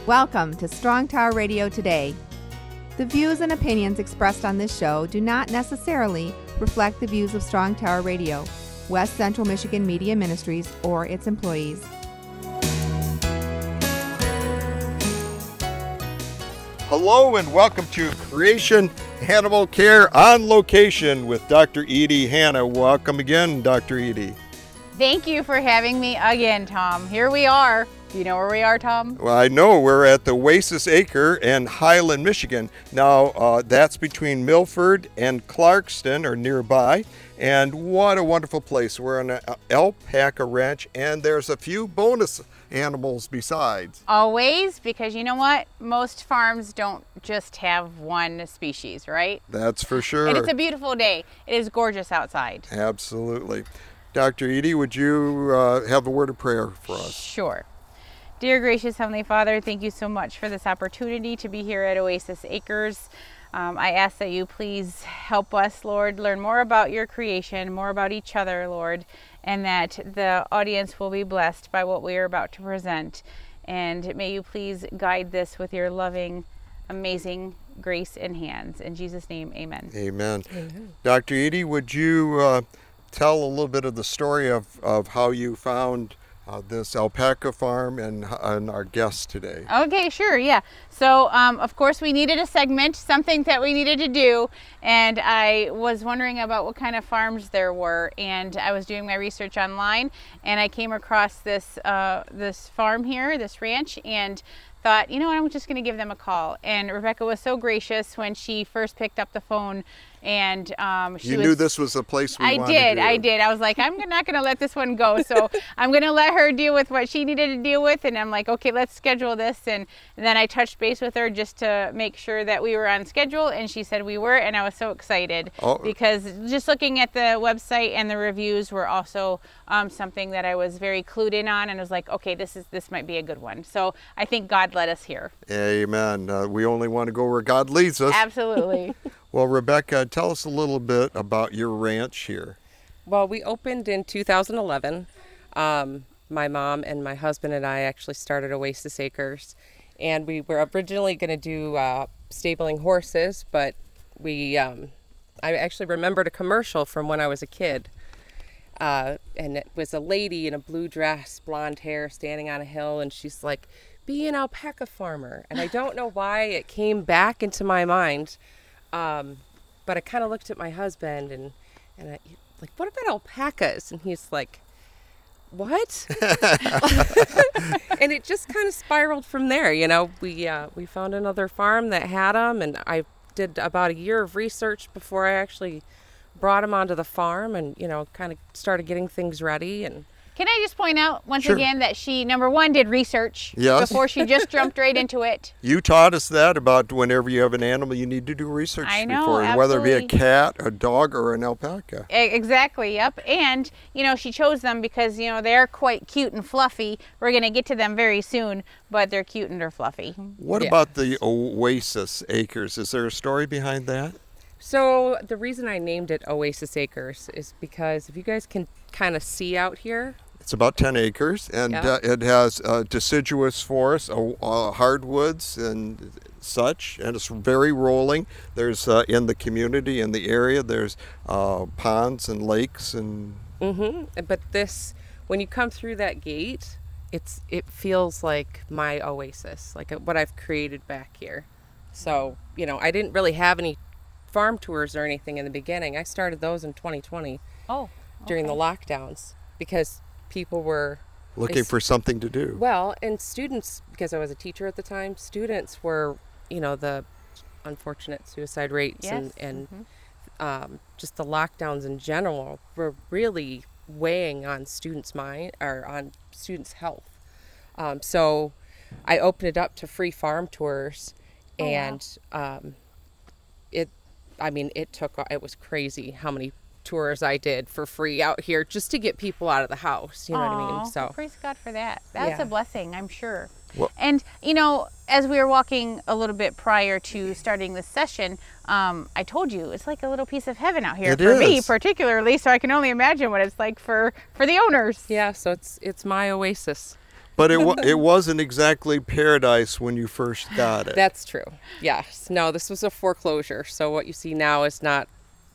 Welcome to Strong Tower Radio Today. The views and opinions expressed on this show do not necessarily reflect the views of Strong Tower Radio, West Central Michigan Media Ministries, or its employees. Hello and welcome to Creation Animal Care on Location with Dr. Edie Hanna. Welcome again, Dr. Edie. Thank you for having me again, Tom. Here we are. Do you know where we are, Tom? Well, I know we're at the Oasis Acre in Highland, Michigan. Now, that's between Milford and Clarkston, or nearby. And what a wonderful place. We're on an alpaca ranch, and there's a few bonus animals besides. Always, because you know what? Most farms don't just have one species, right? That's for sure. And it's a beautiful day. It is gorgeous outside. Absolutely. Dr. Edie, would you have a word of prayer for us? Sure. Dear gracious Heavenly Father, thank you so much for this opportunity to be here at Oasis Acres. I ask that you please help us, Lord, learn more about your creation, more about each other, Lord, and that the audience will be blessed by what we are about to present. And may you please guide this with your loving, amazing grace and hands. In Jesus' name, amen. Amen. Dr. Edie, would you tell a little bit of the story of how you found this alpaca farm and our guest today? Okay, sure, yeah. So, of course, we needed a segment, something that we needed to do, and I was wondering about what kind of farms there were, and I was doing my research online, and I came across this this farm here, this ranch, and thought, you know what, I'm just going to give them a call. And Rebecca was so gracious when she first picked up the phone, and you knew this was a place we wanted to. I did. I was like, I'm not going to let this one go. So I'm going to let her deal with what she needed to deal with. And I'm like, okay, let's schedule this. And then I touched base with her just to make sure that we were on schedule. And she said we were. And I was so excited because just looking at the website and the reviews were also something that I was very clued in on. And I was like, okay, this might be a good one. So I think God led us here. Amen. We only want to go where God leads us. Absolutely. Well, Rebecca, tell us a little bit about your ranch here. Well, we opened in 2011. My mom and my husband and I actually started Oasis Acres, and we were originally going to do stabling horses, but I actually remembered a commercial from when I was a kid, and it was a lady in a blue dress, blonde hair, standing on a hill, and she's like, "Be an alpaca farmer," and I don't know why it came back into my mind. But I kind of looked at my husband and I like, what about alpacas? And he's like, what? And it just kind of spiraled from there. You know, we found another farm that had them, and I did about a year of research before I actually brought them onto the farm and, you know, kind of started getting things ready. And can I just point out once again that she, number one, did research before she just jumped right into it. You taught us that about whenever you have an animal, you need to do research before, absolutely. Whether it be a cat, a dog, or an alpaca. Exactly, yep. And, you know, she chose them because, you know, they're quite cute and fluffy. We're going to get to them very soon, but they're cute and they're fluffy. What about the Oasis Acres? Is there a story behind that? So the reason I named it Oasis Acres is because if you guys can kind of see out here, it's about 10 acres, and it has deciduous forests, hardwoods and such, and it's very rolling. There's, in the community, in the area, there's ponds and lakes. And But this, when you come through that gate, it feels like my oasis, like what I've created back here. So, you know, I didn't really have any farm tours or anything in the beginning. I started those in 2020 during the lockdowns because people were looking for something to do. Well, and students, because I was a teacher at the time, students were, you know, the unfortunate suicide rates and just the lockdowns in general were really weighing on students' mind or on students' health. So I opened it up to free farm tours, and it was crazy how many tours I did for free out here just to get people out of the house. You know what I mean? So praise God for that. That's a blessing, I'm sure. Well, and, you know, as we were walking a little bit prior to starting this session, I told you it's like a little piece of heaven out here me particularly. So I can only imagine what it's like for the owners. Yeah, so it's my oasis. But it wasn't exactly paradise when you first got it. That's true. Yes. No, this was a foreclosure. So what you see now is not,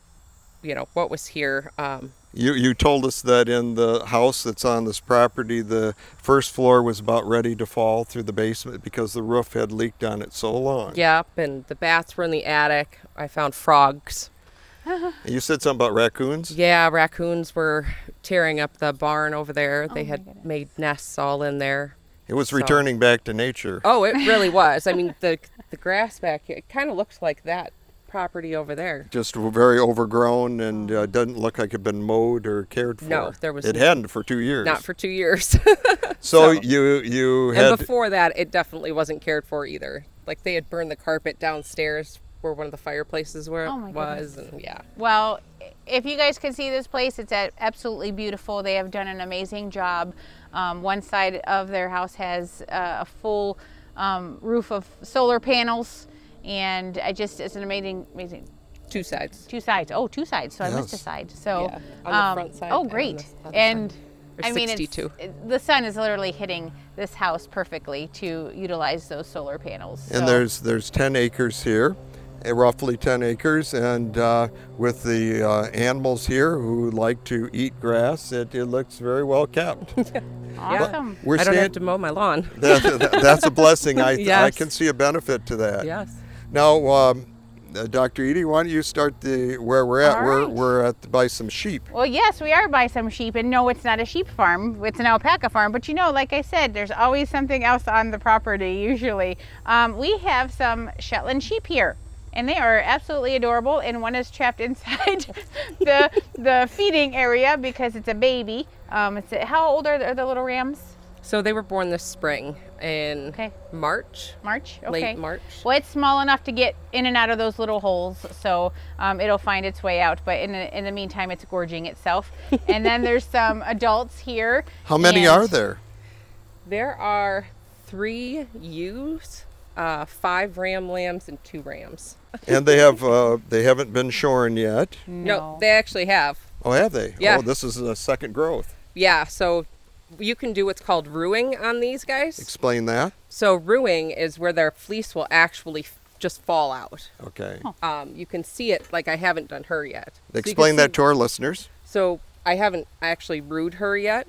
what was here. You told us that in the house that's on this property, the first floor was about ready to fall through the basement because the roof had leaked on it so long. Yep, and the bats were in the attic. I found frogs. You said something about raccoons? Yeah, raccoons were tearing up the barn over there. They had made nests all in there. It was returning back to nature. Oh, it really was. I mean, the grass back here, it kind of looks like that property over there. Just very overgrown and doesn't look like it had been mowed or cared for. No, there was. It hadn't for 2 years. Not for 2 years. So you had. And before that, it definitely wasn't cared for either. Like they had burned the carpet downstairs where one of the fireplaces was. And yeah. Well, if you guys could see this place, it's absolutely beautiful. They have done an amazing job. One side of their house has a full roof of solar panels, and it's an amazing. Two sides. Two sides. Oh, two sides. So Yes. I missed a side. So Yeah, on the front side. Oh, great. the other And side. I There's mean, 62. the sun is literally hitting this house perfectly to utilize those solar panels. And So- there's 10 acres here, roughly 10 acres, and with the animals here who like to eat grass, it looks very well kept. awesome. We're I don't have stand- to mow my lawn. that's a blessing. I Yes. can see a benefit to that. Yes. Now, Dr. Edie, why don't you start where we're at? All right. We're at by some sheep. Well, yes, we are by some sheep, and no, it's not a sheep farm. It's an alpaca farm. But like I said, there's always something else on the property. Usually, we have some Shetland sheep here, and they are absolutely adorable. And one is trapped inside the feeding area because it's a baby. How old are the little rams? So they were born this spring in Okay. March. March. Okay. Late March. Well, it's small enough to get in and out of those little holes, so it'll find its way out. But in the meantime, it's gorging itself. And then there's some adults here. How many and- are there? There are 3 ewes, 5 ram lambs, and 2 rams. And they haven't been shorn yet. No, they actually have. Oh, have they? Yeah. Oh, this is a second growth. Yeah, so you can do what's called ruing on these guys. Explain that. So ruing is where their fleece will actually just fall out. Okay. You can see it, like I haven't done her yet. So you can Explain that see- to our listeners. So I haven't actually rued her yet.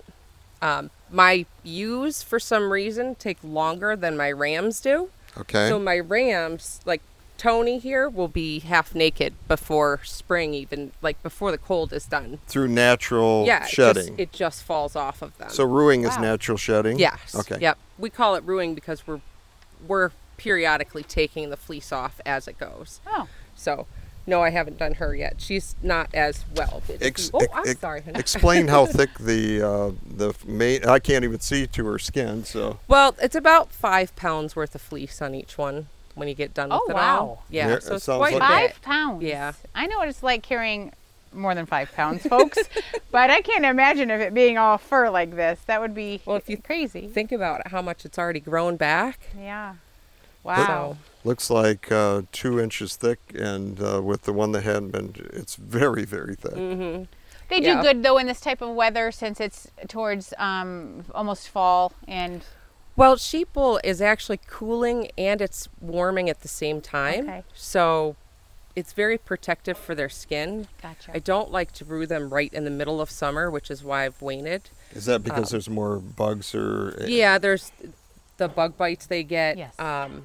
My ewes, for some reason, take longer than my rams do. Okay. So my rams, like Tony here, will be half naked before spring, even like before the cold is done. Through natural Yeah, shedding. it just falls off of them. So ruing is Wow. natural shedding? yes, Okay. yep. We call it ruing because we're periodically taking the fleece off as it goes. Oh. So, no, I haven't done her yet. She's not as well. I'm sorry. honey. Explain how thick the main. I can't even see to her skin. So Well, it's about 5 pounds worth of fleece on each one when you get done with Oh, it wow. all. Yeah, Yeah, so it it's sounds quite like- a bit. 5 pounds. Yeah. I know what it's like carrying more than 5 pounds, folks. But I can't imagine if it being all fur like this. That would be Well, if you crazy. Think about how much it's already grown back. Yeah. Wow. looks like 2 inches thick, and with the one that hadn't been, it's very, very thick. Mm-hmm. They do Yeah. good though in this type of weather since it's towards almost fall and Well, sheep wool is actually cooling and it's warming at the same time. Okay. So it's very protective for their skin. gotcha. I don't like to brew them right in the middle of summer, which is why I've waited. Is that because there's more bugs or? Yeah, there's the bug bites they get, Yes.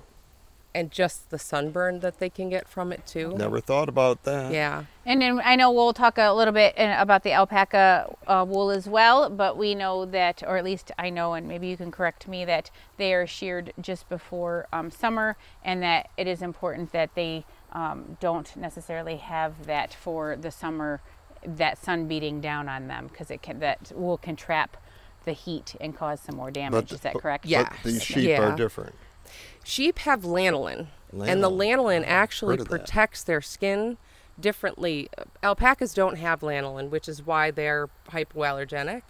and just the sunburn that they can get from it too. Never thought about that. Yeah. And then I know we'll talk a little bit about the alpaca wool as well, but we know that, or at least I know, and maybe you can correct me, that they are sheared just before summer, and that it is important that they don't necessarily have that for the summer, that sun beating down on them, because that wool can trap the heat and cause some more damage. Is that correct? Yeah. But these Yes. sheep Yeah. are different. Sheep have lanolin, and the lanolin actually Heard of that. protects their skin differently. Alpacas don't have lanolin, which is why they're hypoallergenic.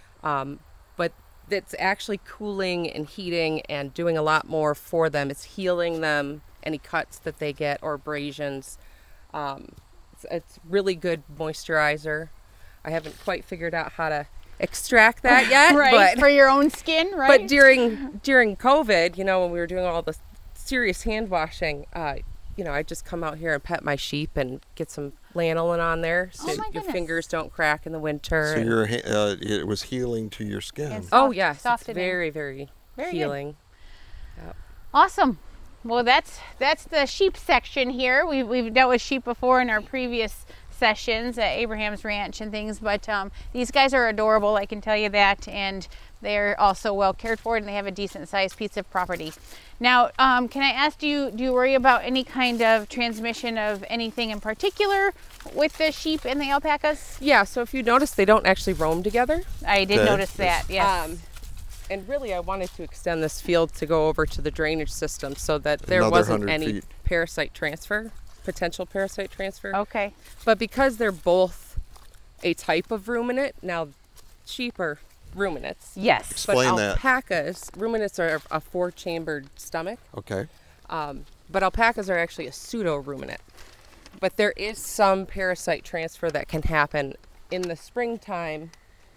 But it's actually cooling and heating and doing a lot more for them. It's healing them, any cuts that they get or abrasions. It's really good moisturizer. I haven't quite figured out how to extract that yet. Right, But, for your own skin, right? but during COVID, when we were doing all the serious hand washing, I just come out here and pet my sheep and get some lanolin on there so my your goodness. fingers don't crack in the winter. So it was healing to your skin. It's Oh soft- yes, it's softening. very, very, Very good. healing. Awesome. Well, that's the sheep section here. We've dealt with sheep before in our previous sessions at Abraham's Ranch and things, but these guys are adorable, I can tell you that, and they're also well cared for, and they have a decent sized piece of property. Now, can I ask, do you worry about any kind of transmission of anything in particular with the sheep and the alpacas? Yeah, so if you notice, they don't actually roam together. I did Okay. notice that, yes. And really, I wanted to extend this field to go over to the drainage system so that there Another wasn't 100 any feet. potential parasite transfer. Okay. But because they're both a type of ruminant, now sheep are ruminants. Yes. Explain but that. alpacas, ruminants are a four-chambered stomach, Okay. but alpacas are actually a pseudo-ruminant. But there is some parasite transfer that can happen in the springtime.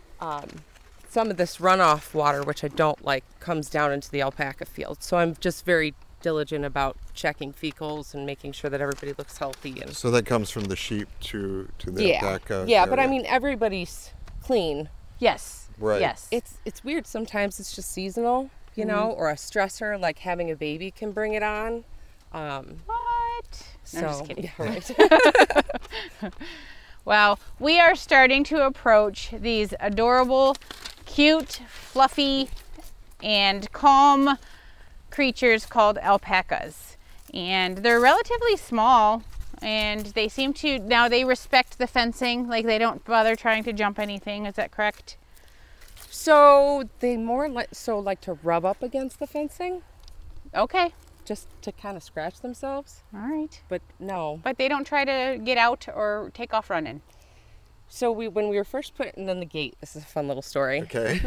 Some of this runoff water, which I don't like, comes down into the alpaca field. So I'm just very diligent about checking fecals and making sure that everybody looks healthy. And So that comes from the sheep to the alpaca. yeah, but I area. mean everybody's clean. Yes. Right. Yes. It's weird. Sometimes it's just seasonal, or a stressor like having a baby can bring it on. What? No, So I'm just kidding. yeah, right. Well, we are starting to approach these adorable, cute, fluffy, and calm creatures called alpacas. And they're relatively small, and they seem to, now they respect the fencing, like they don't bother trying to jump anything. Is that correct? So they more like to rub up against the fencing, Okay. just to kind of scratch themselves. All right. But no. But they don't try to get out or take off running. So when we were first putting in the gate, this is a fun little story. Okay.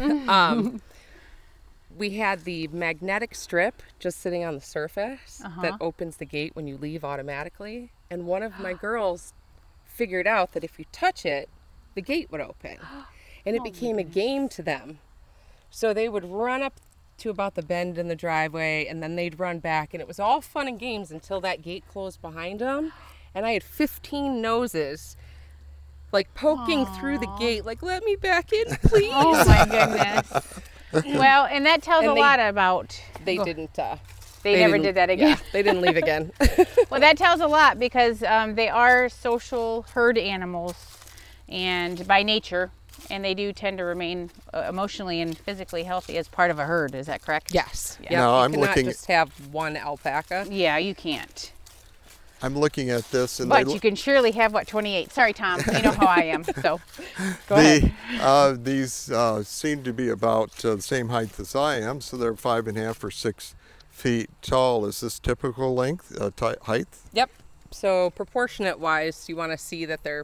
We had the magnetic strip just sitting on the surface Uh-huh. that opens the gate when you leave automatically. And one of my girls figured out that if you touch it, the gate would open. And it became a game to them. So they would run up to about the bend in the driveway, and then they'd run back. And it was all fun and games until that gate closed behind them. And I had 15 noses like poking through the gate, like, let me back in, please. Oh my goodness. Well, and that tells And a they- lot about, They didn't. they never didn't- did that again. Yeah, they didn't leave again. Well, that tells a lot because they are social herd animals and by nature, and they do tend to remain emotionally and physically healthy as part of a herd. Is that correct? Yes. Yeah. Yeah. No, you I'm cannot looking- just have one alpaca. Yeah, you can't. I'm looking at this, and But you can surely have, 28? Sorry, Tom. You know how I am. So go ahead. these seem to be about the same height as I am, so they're 5.5 or 6 feet tall. Is this typical length, height? Yep. So proportionate wise, you want to see that their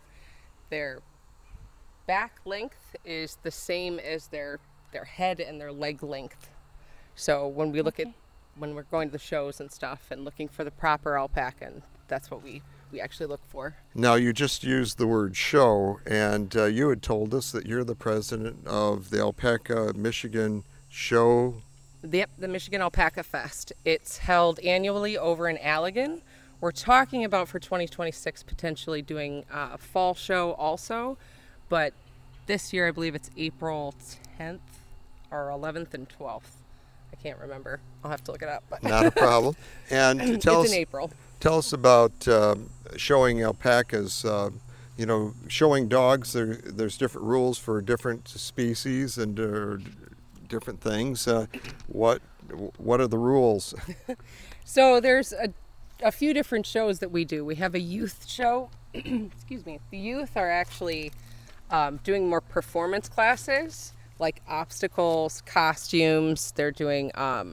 back length is the same as their head and their leg length. So when we look at when we're going to the shows and stuff and looking for the proper alpaca, and that's what we actually look for. Now, you just used the word show, and you had told us that you're the president of the Alpaca Michigan Show. Yep, the Michigan Alpaca Fest. It's held annually over in Allegan. We're talking about for 2026 potentially doing a fall show also, but this year I believe it's April 10th or 11th and 12th. I can't remember. I'll have to look it up. But Not a problem. And tell it's us, in April. tell us about showing alpacas. Showing dogs. There's different rules for different species and different things. What are the rules? So there's a few different shows that we do. We have a youth show. Excuse me. The youth are actually doing more performance classes, like obstacles, costumes. They're doing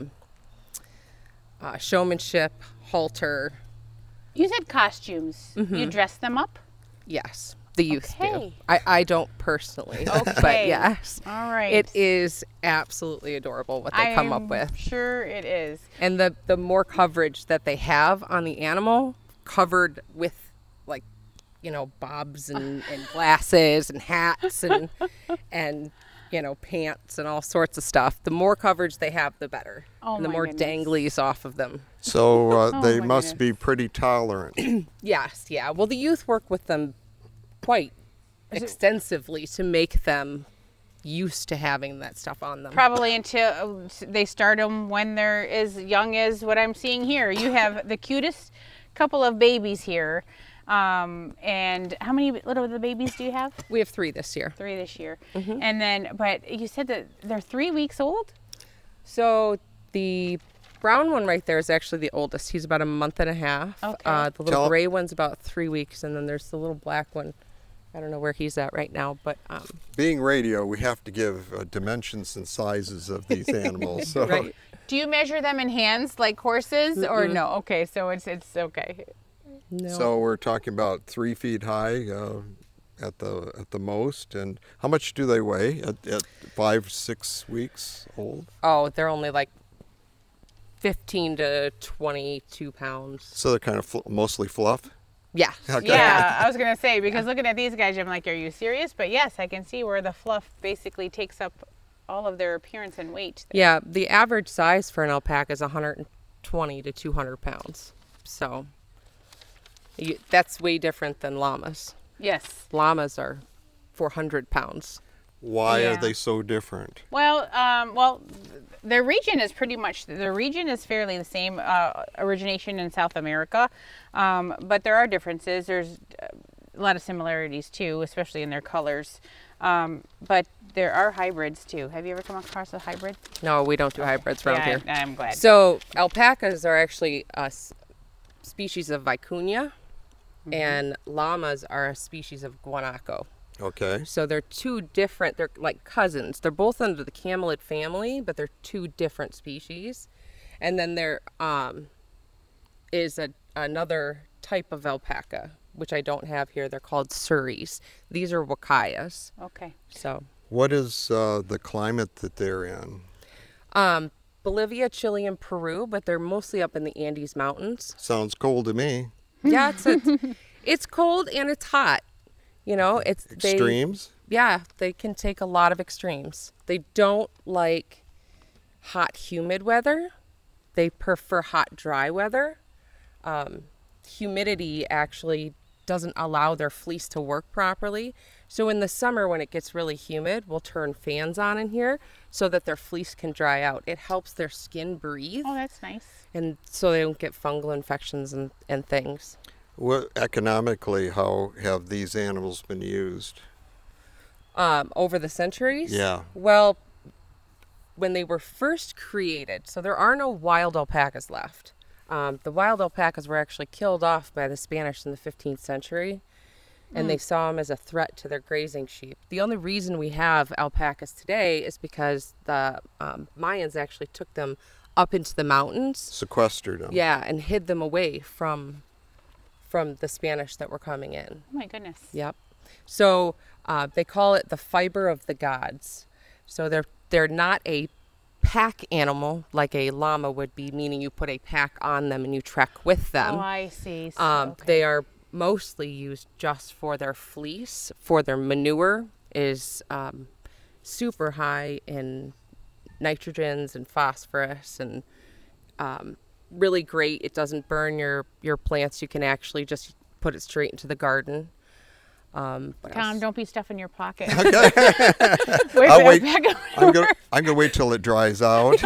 showmanship, halter. You said costumes. You dress them up? Yes, the youth do. Okay. I don't personally, but Okay. yes. All right. It is absolutely adorable what they come up I'm with. Sure it is. And the more coverage that they have on the animal, covered with bobs and glasses and hats and pants and all sorts of stuff. The more coverage they have, the better. Oh, and the my more goodness. danglies off of them. So they my must goodness. be pretty tolerant. Yes, yeah. Well, the youth work with them quite extensively to make them used to having that stuff on them. Probably until they start them when they're as young as what I'm seeing here. You have the cutest couple of babies here. And how many little the babies do you have? We have 3 this year. 3 this year. Mm-hmm. And then, but you said that they're 3 weeks old? So the brown one right there is actually the oldest. He's about a month and a half. Okay. The little gray one's about 3 weeks, and then there's the little black one. I don't know where he's at right now, but Being radio, we have to give dimensions and sizes of these animals. So right. Do you measure them in hands like horses or no? Okay, so it's okay. No. So we're talking about 3 feet high at the most. And how much do they weigh at 5, 6 weeks old? Oh, they're only like 15 to 22 pounds. So they're kind of mostly fluff. Yeah. Okay. Yeah, I was going to say, because looking at these guys, I'm like, are you serious? But yes, I can see where the fluff basically takes up all of their appearance and weight. Yeah, the average size for an alpaca is 120 to 200 pounds. So that's way different than llamas. Yes. Llamas are 400 pounds. Why Yeah. are they so different? Well, the region is fairly the same origination in South America, but there are differences. There's a lot of similarities too, especially in their colors. But there are hybrids too. Have you ever come across a hybrid? No, we don't do hybrids around here. I'm glad. So alpacas are actually a species of vicuña, and llamas are a species of guanaco. Okay. So they're 2 different, they're like cousins. They're both under the camelid family, but they're 2 different species. And then there is another type of alpaca, which I don't have here. They're called Surreys. These are Huacayas. Okay. So What is the climate that they're in? Bolivia, Chile, and Peru, but they're mostly up in the Andes Mountains. Sounds cold to me. Yeah, it's cold and it's hot. Extremes? They can take a lot of extremes. They don't like hot, humid weather. They prefer hot, dry weather. Humidity actually doesn't allow their fleece to work properly. So in the summer, when it gets really humid, we'll turn fans on in here so that their fleece can dry out. It helps their skin breathe, Oh, that's nice. and so they don't get fungal infections and things. What economically, how have these animals been used? Over the centuries? Yeah. Well, when they were first created, so there are no wild alpacas left. The wild alpacas were actually killed off by the Spanish in the 15th century, and they saw them as a threat to their grazing sheep. The only reason we have alpacas today is because the Mayans actually took them up into the mountains. Sequestered them. Yeah, and hid them away from the Spanish that were coming in. Oh my goodness. Yep. So they call it the fiber of the gods. So they're not a pack animal like a llama would be, meaning you put a pack on them and you trek with them. Oh, I see. So, okay. They are mostly used just for their fleece. For their manure is super high in nitrogens and phosphorus, and really great. It doesn't burn your plants. You can actually just put it straight into the garden. What Tom, else? don't be stuffing your pocket. Okay. Wait I'll for wait. that pack. I'm gonna wait till it dries out.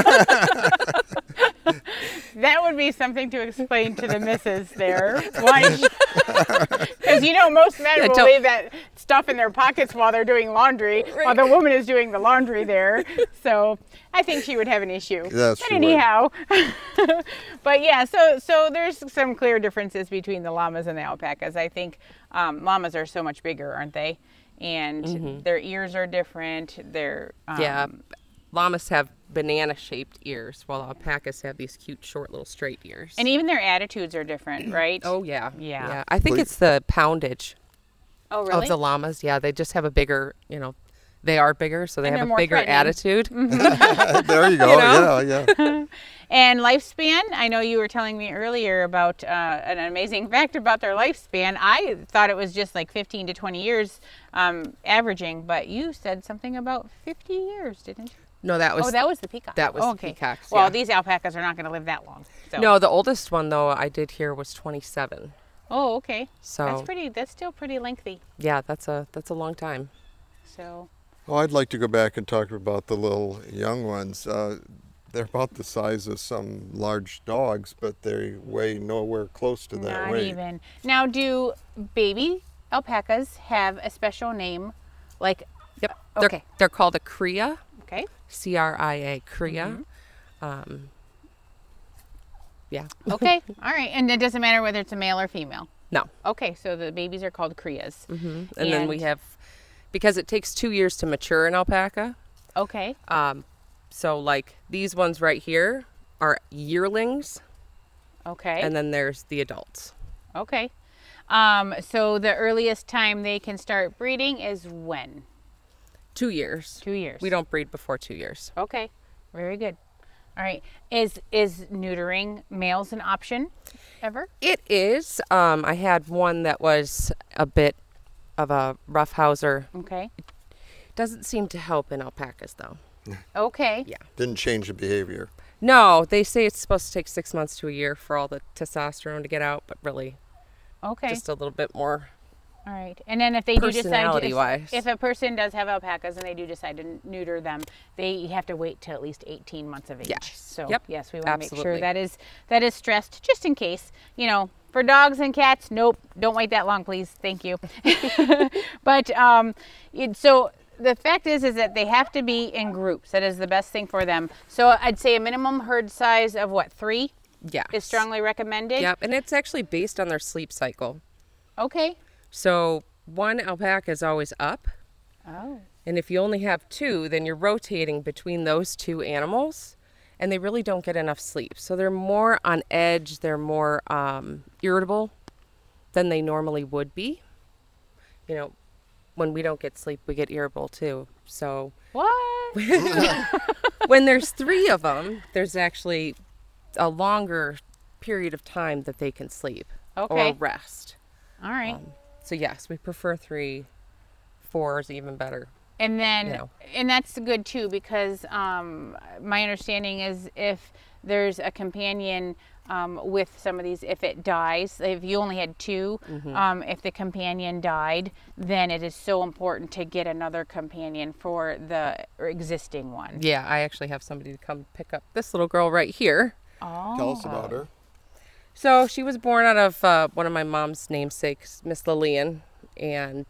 That would be something to explain to the missus there. Why? Because most men will don't- leave that stuff in their pockets while they're doing laundry, while the woman is doing the laundry there. So I think she would have an issue. That's but right. anyhow, but yeah, so there's some clear differences between the llamas and the alpacas. I think llamas are so much bigger, aren't they? And their ears are different. They're Yeah. Llamas have banana-shaped ears, while alpacas have these cute, short, little straight ears. and even their attitudes are different, right? Oh, yeah. Yeah. I think it's the poundage Oh, really? of the llamas. Yeah, they just have a bigger, They are bigger, so they And have they're a more bigger threatening. attitude. There you go. You know? Yeah. And lifespan, I know you were telling me earlier about an amazing fact about their lifespan. I thought it was just like 15 to 20 years averaging, but you said something about 50 years, didn't you? No, that was that was the peacock. that was the okay. peacocks, Well, yeah. these alpacas are not going to live that long. So. no. The oldest one though I did hear was 27. Oh, okay. So That's still pretty lengthy. yeah, that's a long time. So. Well, I'd like to go back and talk about the little young ones. They're about the size of some large dogs, but they weigh nowhere close to that Not weight. even. Now, do baby alpacas have a special name? Like, Yep. Okay. They're called a cria, okay. CRIA, cria. Yeah. Okay. All right. And it doesn't matter whether it's a male or female. No. Okay. So the babies are called crias. And then we have, because it takes 2 years to mature an alpaca. Okay. So like these ones right here are yearlings, Okay. and then there's the adults. Okay. So the earliest time they can start breeding is when? 2 years. 2 years. We don't breed before 2 years. Okay. Very good. All right. Is neutering males an option ever? It is. I had one that was a bit of a roughhouser. Okay. Doesn't seem to help in alpacas though. Okay. Yeah. Didn't change the behavior. No, they say it's supposed to take 6 months to a year for all the testosterone to get out, but really Okay. just a little bit more. All right. And then if they do decide Personality-wise. if a person does have alpacas and they do decide to neuter them, they have to wait till at least 18 months of age. Yes. So Yep. yes, we want to make sure Absolutely. that is stressed just in case. You know, for dogs and cats, nope, don't wait that long, please. Thank you. But so the fact is that they have to be in groups. That is the best thing for them. So I'd say a minimum herd size of what, 3 Yes. is strongly recommended. Yep, and it's actually based on their sleep cycle. Okay. So one alpaca is always up, Oh. and if you only have 2, then you're rotating between those 2 animals, and they really don't get enough sleep. So they're more on edge, they're more irritable than they normally would be. You know, when we don't get sleep, we get irritable too. So What? when there's 3 of them, there's actually a longer period of time that they can sleep Okay. or rest. All right. So yes, we prefer 3. 4 is even better. And then, you know. and that's good too, because my understanding is if there's a companion with some of these, if it dies, if you only had 2, if the companion died, then it is so important to get another companion for the existing one. Yeah, I actually have somebody to come pick up this little girl right here. Oh. Tell us about her. So she was born out of one of my mom's namesakes, Miss Lillian, and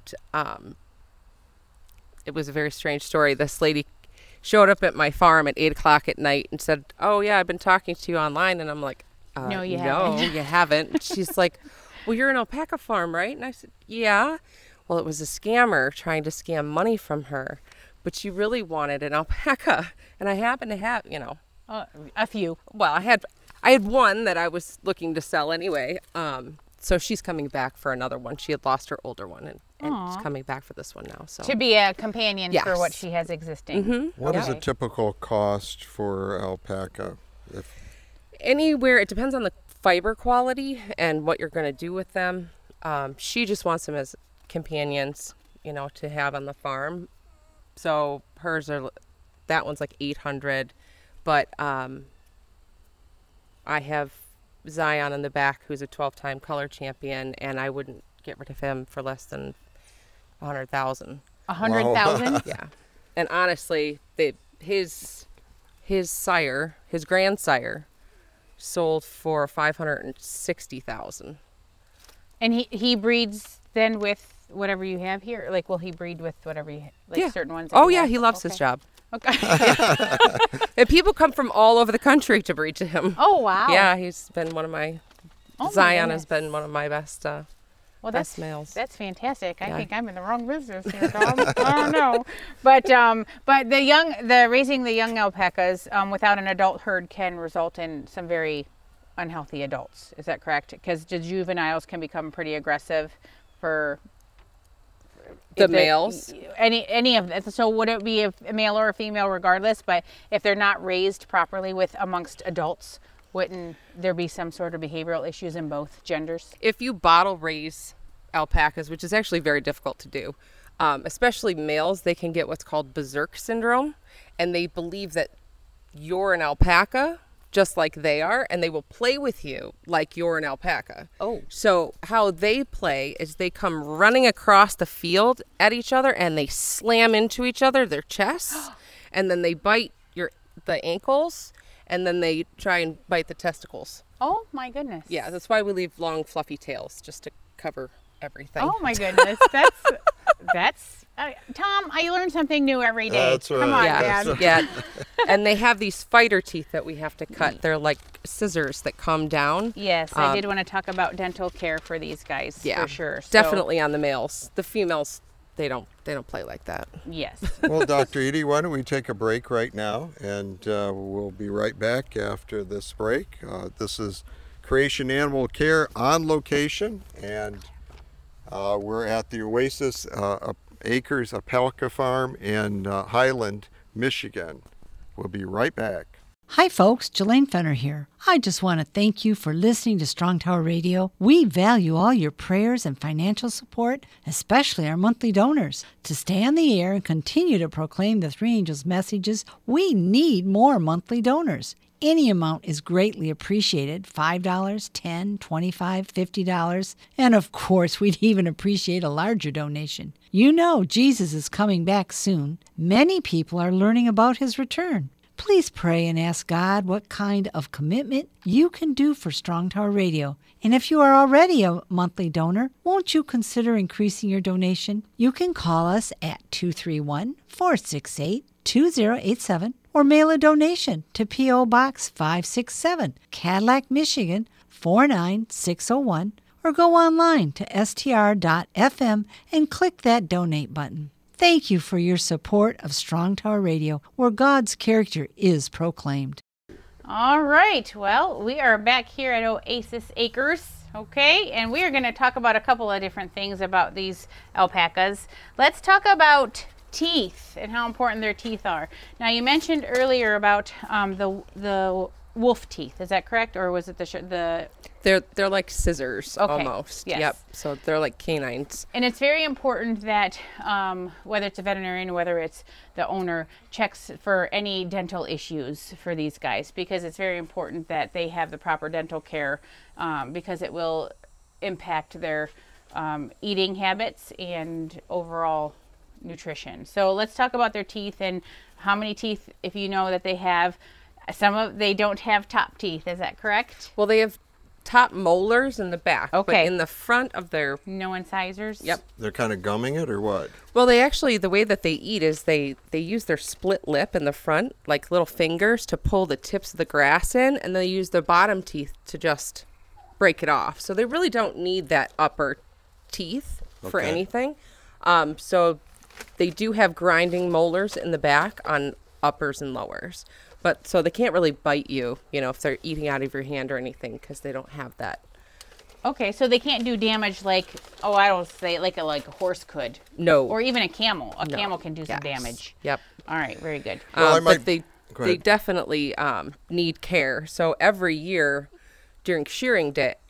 it was a very strange story. This lady showed up at my farm at 8 o'clock at night and said, "Oh yeah, I've been talking to you online," and I'm like, No, you no, haven't." you haven't. She's like, "Well, you're an alpaca farm, right?" And I said, "Yeah." Well, it was a scammer trying to scam money from her, but she really wanted an alpaca, and I happen to have, A few. well, I had one that I was looking to sell anyway. So she's coming back for another one. She had lost her older one, and she's coming back for this one now. So To be a companion for what Yes. she has existing. What is a Okay. typical cost for alpaca? anywhere, it depends on the fiber quality and what you're going to do with them. She just wants them as companions, to have on the farm. So hers that one's like 800, but I have Zion in the back, who's a 12-time color champion, and I wouldn't get rid of him for less than 100,000. 100,000? Yeah, and honestly, his sire, his grandsire, sold for 560,000. And he breeds then with whatever you have here? Like, will he breed with whatever you Yeah. certain ones? that Oh you yeah, have? he loves his Okay. job. Okay. And people come from all over the country to breed to him. Oh, wow. Yeah, he's been one of my. Oh, my Zion has goodness. been one of my best. Well, best males. That's fantastic. I Yeah. think I'm in the wrong business here, Dom. I don't know. But raising the young alpacas without an adult herd can result in some very unhealthy adults. Is that correct? Because the juveniles can become pretty aggressive for The males? Any of that. So would it be a male or a female regardless? But if they're not raised properly amongst adults, wouldn't there be some sort of behavioral issues in both genders? If you bottle raise alpacas, which is actually very difficult to do, especially males, they can get what's called berserk syndrome, and they believe that you're an alpaca just like they are, and they will play with you like you're an alpaca. Oh. So how they play is they come running across the field at each other, and they slam into each other, their chests, and then they bite the ankles, and then they try and bite the testicles. Oh my goodness. Yeah, that's why we leave long fluffy tails, just to cover everything. Oh my goodness. That's Tom, I learn something new every day. That's right. Come on, Yeah, Dad. yeah. And they have these fighter teeth that we have to cut. They're like scissors that come down. Yes, I did want to talk about dental care for these guys, Yeah, for sure. So, definitely on the males. The females, they don't play like that. yes. Well, Dr. Edie, why don't we take a break right now, and we'll be right back after this break. This is Creation Animal Care on location, and we're at the Oasis Acres Apelka Farm in Highland, Michigan. We'll be right back. Hi folks, Jelaine Fenner here. I just want to thank you for listening to Strong Tower Radio. We value all your prayers and financial support, especially our monthly donors. To stay on the air and continue to proclaim the Three Angels messages, we need more monthly donors. Any amount is greatly appreciated, $5, $10, $25, $50, and of course we'd even appreciate a larger donation. You know Jesus is coming back soon. Many people are learning about his return. Please pray and ask God what kind of commitment you can do for Strong Tower Radio. And if you are already a monthly donor, won't you consider increasing your donation? You can call us at 231-468-2087 or mail a donation to P.O. Box 567, Cadillac, Michigan 49601, or go online to str.fm and click that donate button. Thank you for your support of Strong Tower Radio, where God's character is proclaimed. All right. Well, we are back here at Oasis Acres, okay? And we are going to talk about a couple of different things about these alpacas. Let's talk about teeth and how important their teeth are. Now, you mentioned earlier about the wolf teeth. Is that correct? Or was it the They're like scissors, Okay, almost. yes. Yep. So they're like canines. And it's very important that whether it's a veterinarian or whether it's the owner checks for any dental issues for these guys, because it's very important that they have the proper dental care because it will impact their eating habits and overall nutrition. So let's talk about their teeth and how many teeth, if you know that they have. They don't have top teeth. Is that correct? Well, they have top molars in the back. Okay. But in the front of their... No incisors? Yep. They're kind of gumming it, or what? Well, they actually, the way that they eat is they use their split lip in the front, like little fingers, to pull the tips of the grass in, and they use their bottom teeth to just break it off. So they really don't need that upper teeth for Okay. anything. So they do have grinding molars in the back on uppers and lowers. But so they can't really bite you, if they're eating out of your hand or anything, because they don't have that. Okay, so they can't do damage like a horse could. No. Or even a camel. No. Camel can do some Yes. damage. Yep. All right, very good. Well, I might- But they Go ahead. definitely need care. So every year during shearing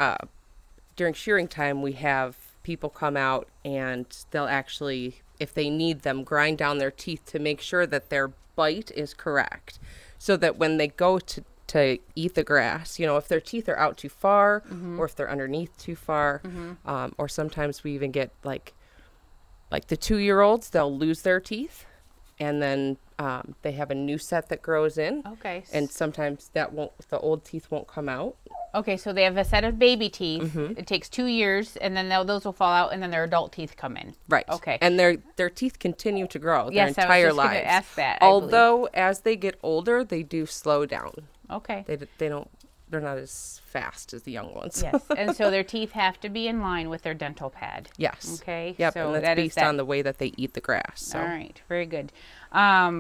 time, we have people come out and they'll actually, if they need them, grind down their teeth to make sure that their bite is correct, so that when they go to eat the grass, if their teeth are out too far or if they're underneath too far, or sometimes we even get like the 2-year-olds, they'll lose their teeth, and then they have a new set that grows in. Okay. And sometimes the old teeth won't come out. Okay, so they have a set of baby teeth. Mm-hmm. It takes 2 years, and then those will fall out, and then their adult teeth come in. Right. Okay. And their teeth continue to grow their Yes, entire I was just lives. gonna ask that, I Although as they get older, they do slow down. Okay. They're not as fast as the young ones. Yes, and so their teeth have to be in line with their dental pad. Yes. Okay. Yep. So and that's that is based that. on the way that they eat the grass. So. All right, very good.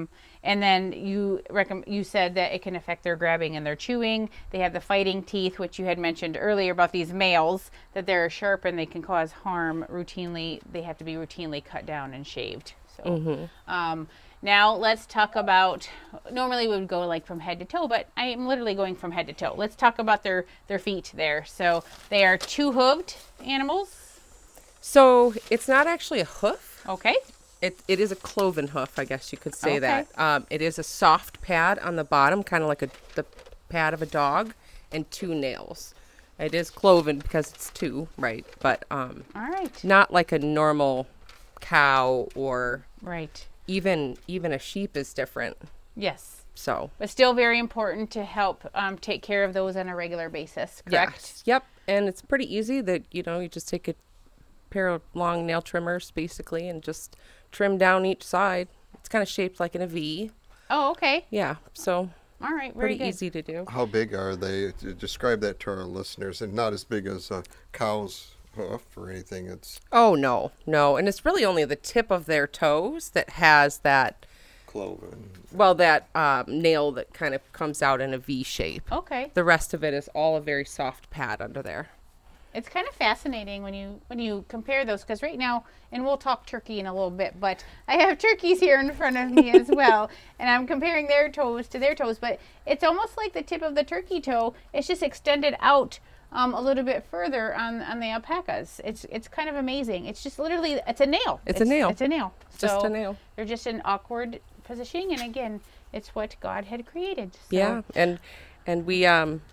And then you said that it can affect their grabbing and their chewing. They have the fighting teeth, which you had mentioned earlier about these males, that they're sharp and they can cause harm routinely. They have to be routinely cut down and shaved. So, now let's talk about, normally we would go like from head to toe, but I am literally going from head to toe. Let's talk about their feet there. So they are 2-hooved animals. So it's not actually a hoof. Okay. It is a cloven hoof, I guess you could say Okay. that. It is a soft pad on the bottom, kind of like the pad of a dog, and 2 nails. It is cloven because it's 2, right? But All right. not like a normal cow or Right. even a sheep is different. Yes. So But still very important to help take care of those on a regular basis, correct? yes. Yep. And it's pretty easy that, you just take a pair of long nail trimmers basically and just trim down each side. It's kind of shaped like in a V. Oh, okay. Yeah. So All right. Very pretty good. easy to do. How big are they? Describe that to our listeners. And not as big as a cow's hoof or anything. It's Oh, no. And it's really only the tip of their toes that has that, cloven. nail that kind of comes out in a V shape. Okay. The rest of it is all a very soft pad under there. It's kind of fascinating when you compare those, because right now, and we'll talk turkey in a little bit, but I have turkeys here in front of me as well, and I'm comparing their toes to their toes, but it's almost like the tip of the turkey toe. It's just extended out a little bit further on the alpacas. It's kind of amazing. It's just literally, it's a nail. It's a nail. It's a nail. Just So a nail. They're just in awkward positioning, and again, it's what God had created. So. Yeah. And we,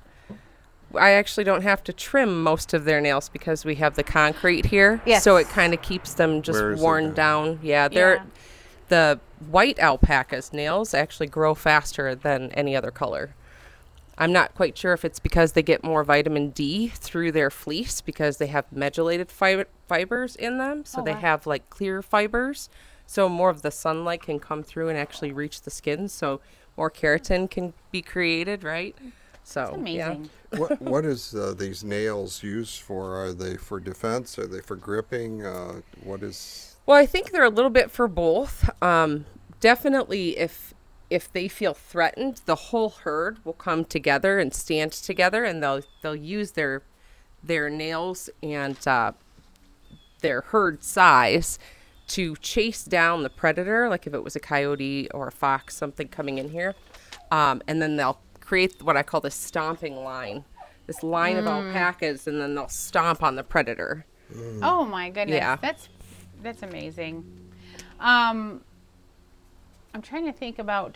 I actually don't have to trim most of their nails because we have the concrete here. Yes. So it kind of keeps them just Where is it worn now? down. Yeah. Yeah. The white alpaca's nails actually grow faster than any other color. I'm not quite sure if it's because they get more vitamin D through their fleece because they have medullated fibers in them. So Oh, they wow. have like clear fibers. So more of the sunlight can come through and actually reach the skin. So more keratin can be created, right? So It's amazing. What is these nails used for? Are they for defense? Are they for gripping? What is? Well, I think they're a little bit for both. Definitely, if they feel threatened, the whole herd will come together and stand together, and they'll use their nails and their herd size to chase down the predator, like if it was a coyote or a fox, something coming in here, and then they'll create what I call the stomping line, this line of alpacas, and then they'll stomp on the predator. Oh my goodness. Yeah. That's amazing. I'm trying to think about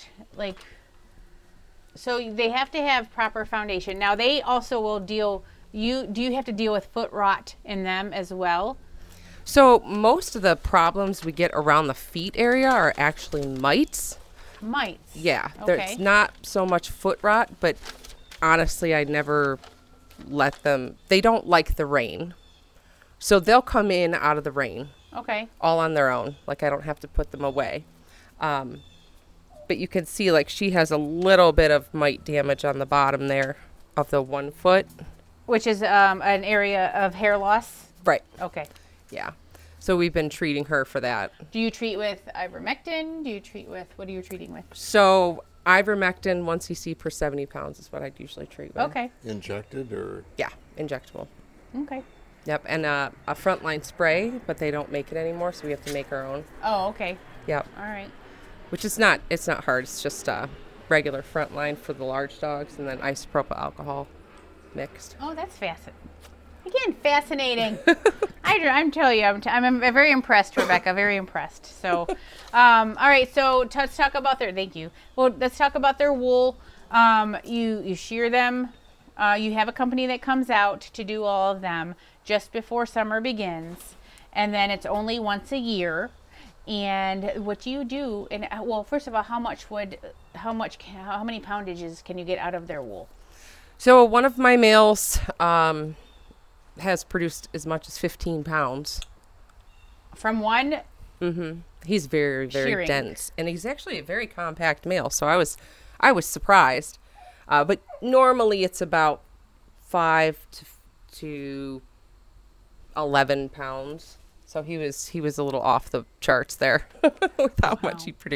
so they have to have proper foundation. Now they also will do you have to deal with foot rot in them as well? So most of the problems we get around the feet area are actually mites. Mites. Yeah, Okay. there's not so much foot rot, but honestly, I never let them. They don't like the rain, so they'll come in out of the rain Okay. all on their own. Like I don't have to put them away. But you can see like she has a little bit of mite damage on the bottom there of the 1 foot. Which is an area of hair loss. Right. Okay. Yeah. So we've been treating her for that. Do you treat with ivermectin? Do you treat with, what are you treating with? So ivermectin 1 cc per 70 pounds is what I'd usually treat with. Okay. Injected or? Yeah, injectable. Okay. Yep, and a frontline spray, but they don't make it anymore, so we have to make our own. Oh, okay. Yep, All right. which is not hard. It's just regular frontline for the large dogs, and then isopropyl alcohol mixed. Oh, that's fascinating. Again, fascinating. I'm telling you, I'm very impressed, Rebecca. Very impressed. So, all right. So let's talk about thank you. Well, let's talk about their wool. You shear them. You have a company that comes out to do all of them just before summer begins, and then it's only once a year. And what you do, and well, first of all, how many poundages can you get out of their wool? So one of my males has produced as much as 15 pounds. From one. Mm-hmm. He's very, very Shearing. dense, and he's actually a very compact male. So I was surprised. But normally it's about 5 to 11 pounds. So he was a little off the charts there with how much he produced.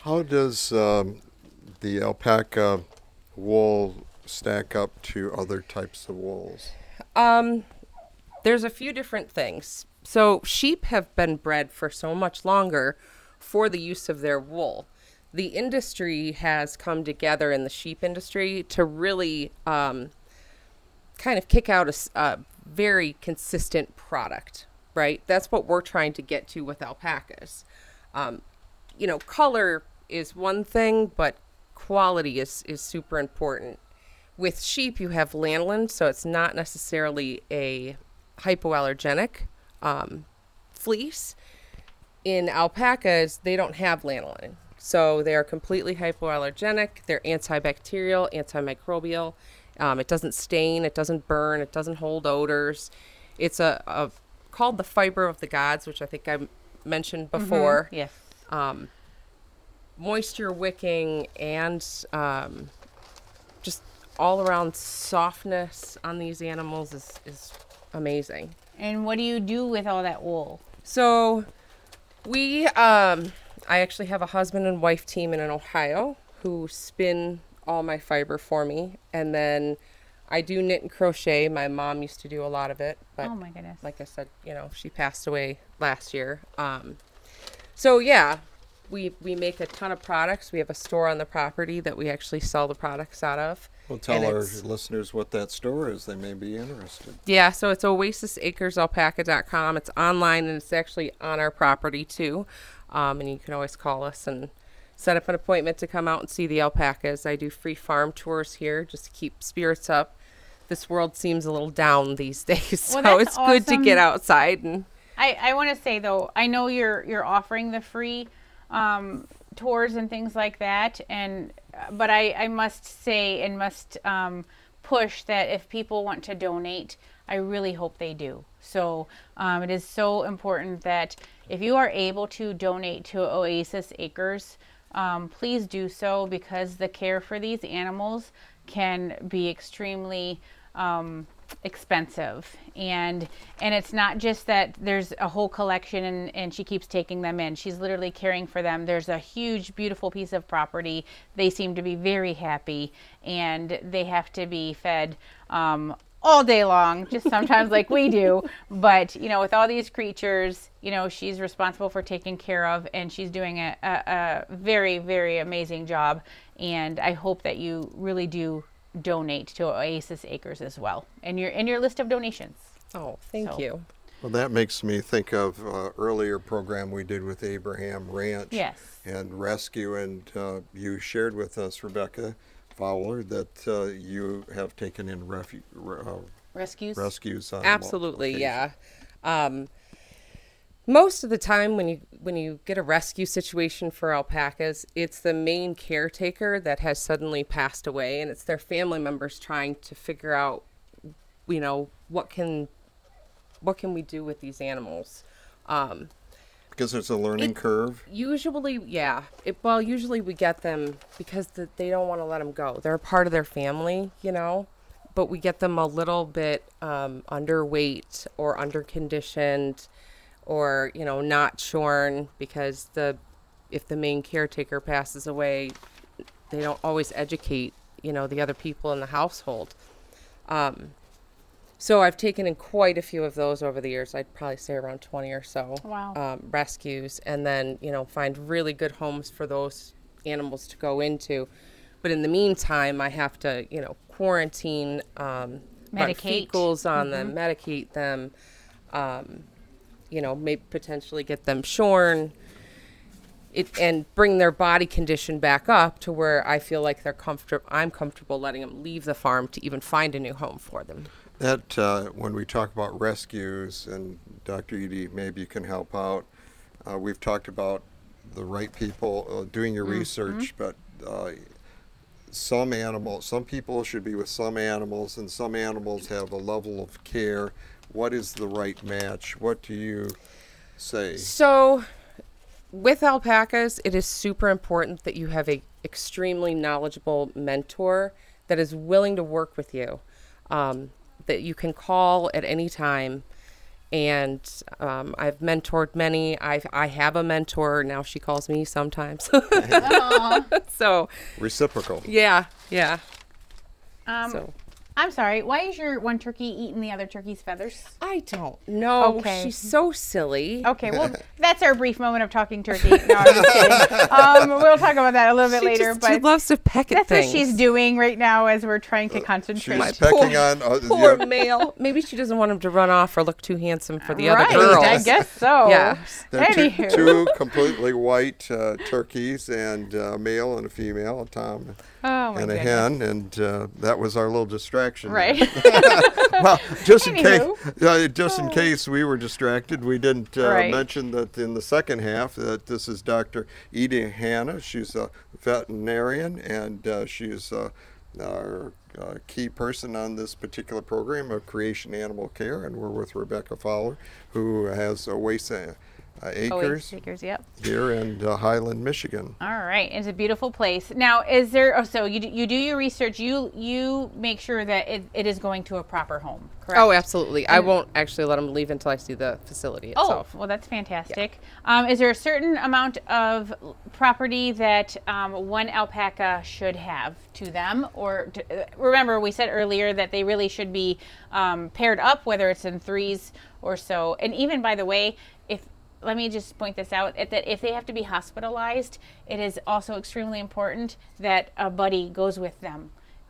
How does the alpaca wool stack up to other types of wools? There's a few different things. So sheep have been bred for so much longer for the use of their wool. The industry has come together in the sheep industry to really kind of kick out a very consistent product, right? That's what we're trying to get to with alpacas. Color is one thing, but quality is super important. With sheep, you have lanolin, so it's not necessarily a hypoallergenic fleece. In alpacas, they don't have lanolin, so they are completely hypoallergenic. They're antibacterial, antimicrobial. It doesn't stain, it doesn't burn, it doesn't hold odors. It's a called the fiber of the gods, which I think I mentioned before. Yes. Moisture wicking and just all around softness on these animals is amazing. And what do you do with all that wool? So I actually have a husband and wife team in Ohio who spin all my fiber for me. And then I do knit and crochet. My mom used to do a lot of it, but Oh my goodness. like I said, she passed away last year. So yeah, we make a ton of products. We have a store on the property that we actually sell the products out of. Well, tell our listeners what that store is. They may be interested. Yeah, so it's oasisacresalpaca.com. It's online, and it's actually on our property, too. And you can always call us and set up an appointment to come out and see the alpacas. I do free farm tours here just to keep spirits up. This world seems a little down these days, so Well, it's good to get outside. And I want to say, though, I know you're offering the free tours and things like that, but I must say and must push that if people want to donate, I really hope they do. So it is so important that if you are able to donate to Oasis Acres, please do so, because the care for these animals can be extremely expensive, and it's not just that there's a whole collection and she keeps taking them in. She's literally caring for them. There's a huge, beautiful piece of property. They seem to be very happy, and they have to be fed all day long, just sometimes like we do. But with all these creatures, she's responsible for taking care of, and she's doing a very, very amazing job. And I hope that you really do donate to Oasis Acres as well, and you're in your list of donations. oh, thank you. Well, that makes me think of earlier program we did with Abraham Ranch. Yes. And rescue, and you shared with us, Rebecca Fowler, that you have taken in rescues on Absolutely, occasion. yeah. Most of the time when you get a rescue situation for alpacas, it's the main caretaker that has suddenly passed away, and it's their family members trying to figure out, what can we do with these animals. Because it's a learning curve. Usually, yeah. Usually we get them because they don't want to let them go. They're a part of their family, but we get them a little bit underweight or underconditioned, or not shorn, because if the main caretaker passes away, they don't always educate the other people in the household. So I've taken in quite a few of those over the years. I'd probably say around 20 or so. Wow. Rescues, and then find really good homes for those animals to go into. But in the meantime, I have to quarantine, Medicate. fecals on them, medicate them. Maybe potentially get them shorn, and bring their body condition back up to where I feel like I'm comfortable letting them leave the farm to even find a new home for them. That when we talk about rescues, and Dr. Edie, maybe you can help out. We've talked about the right people doing your research, but some people should be with some animals, and some animals have a level of care. What is the right match? What do you say? So with alpacas, it is super important that you have a extremely knowledgeable mentor that is willing to work with you, that you can call at any time And I've mentored many. I have a mentor now. She calls me sometimes. So Reciprocal. yeah. I'm sorry. Why is your one turkey eating the other turkey's feathers? I don't know. Okay. She's so silly. Okay, well, that's our brief moment of talking turkey. No, I'm just kidding. We'll talk about that a little bit later. She But loves to peck at that's things. what she's doing right now as we're trying to concentrate. She's pecking on Poor male. Maybe she doesn't want him to run off or look too handsome for the Right, other girls. I guess so. Yeah. They're Anywho. two completely white turkeys, and a male and a female, a tom Oh, my and a goodness. hen, and that was our little distraction. Right. Well, just in Anywho. case we were distracted, we didn't Right. mention that in the second half that this is Dr. Edie Hanna. She's a veterinarian, and she's our key person on this particular program of Creation Animal Care, and we're with Rebecca Fowler, who has Oasis Acres Acres, yep. here in Highland, Michigan. All right, it's a beautiful place. Now, is there? Oh, so you do your research. You make sure that it is going to a proper home, correct? Oh, absolutely. I won't actually let them leave until I see the facility Oh, itself. well, that's fantastic. Is there a certain amount of property that one alpaca should have to them? Or remember, we said earlier that they really should be paired up, whether it's in threes or so. And even, by the way, let me just point this out, that if they have to be hospitalized, it is also extremely important that a buddy goes with them.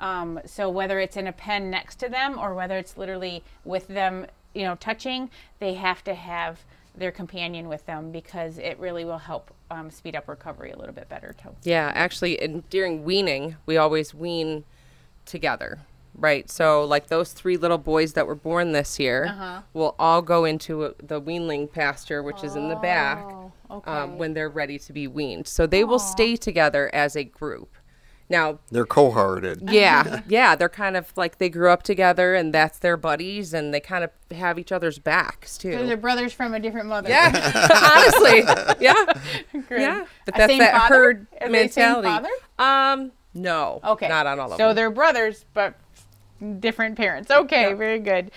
So whether it's in a pen next to them or whether it's literally with them, touching, they have to have their companion with them because it really will help speed up recovery a little bit better too. Yeah, actually, during weaning, we always wean together. Right, so like those 3 little boys that were born this year will all go into the weanling pasture, which is in the back, when they're ready to be weaned. So they will stay together as a group. Now, They're cohorted. yeah, they're kind of like they grew up together and that's their buddies and they kind of have each other's backs too. So they're brothers from a different mother. Yeah, honestly, yeah. Great. Yeah, but A that's same that father? herd Are they same mentality. father? No. Okay. Not on all of So them. they're brothers, but different parents. Okay, very good.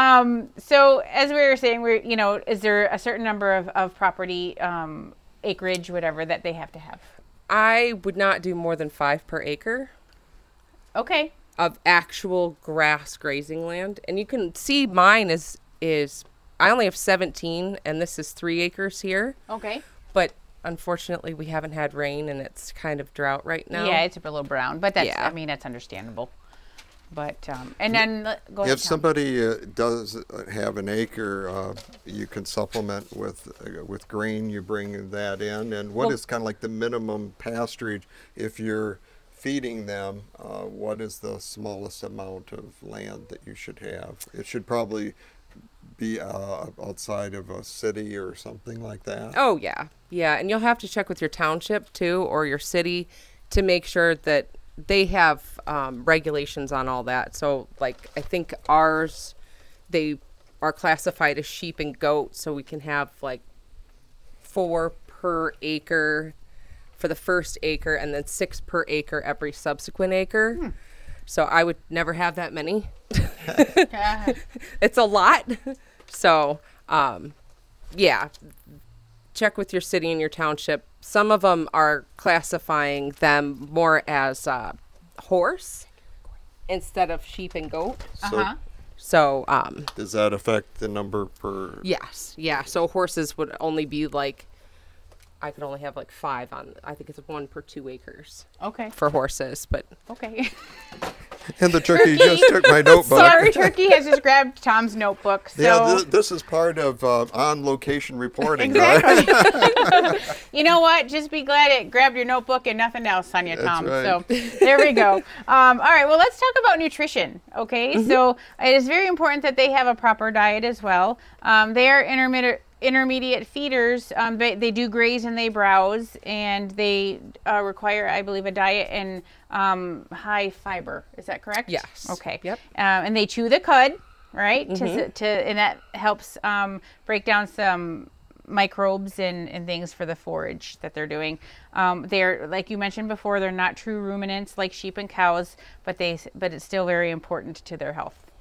So as we were saying, is there a certain number of property, acreage, whatever, that they have to have? I would not do more than 5 per acre Okay. of actual grass grazing land. And you can see mine is I only have 17 and this is 3 acres here. Okay. But unfortunately we haven't had rain and it's kind of drought right now. Yeah, it's a little brown, but that's, Yeah. that's understandable. But, and then, go ahead, If Tom. somebody does have an acre, you can supplement with grain. You bring that in, and what is kind of like the minimum pasturage if you're feeding them? What is the smallest amount of land that you should have? It should probably be outside of a city or something like that. Oh, yeah. Yeah, and you'll have to check with your township too or your city to make sure that they have regulations on all that. So, like, I think ours, they are classified as sheep and goat, so we can have, like, 4 per acre for the first acre and then 6 per acre every subsequent acre. So I would never have that many. It's a lot. So, yeah, check with your city and your township. Some of them are classifying them more as horse instead of sheep and goat. So, Does that affect the number per? yes. Yeah. So horses would only be like, I could only have like 5 on, I think it's 1 per 2 acres Okay. for horses, but Okay. And the turkey just took my notebook. Sorry, Turkey has just grabbed Tom's notebook. So. Yeah, this is part of on-location reporting, Exactly. right? You know what? Just be glad it grabbed your notebook and nothing else on you, That's Tom. right. So there we go. All right. Well, let's talk about nutrition. Okay. Mm-hmm. So it is very important that they have a proper diet as well. They are intermediate feeders. They do graze and they browse, and they require, I believe, a diet in high fiber. Is that correct? Yes. Okay. Yep. And they chew the cud, right? And that helps break down some microbes and things for the forage that they're doing. They're, like you mentioned before, they're not true ruminants like sheep and cows, but it's still very important to their health.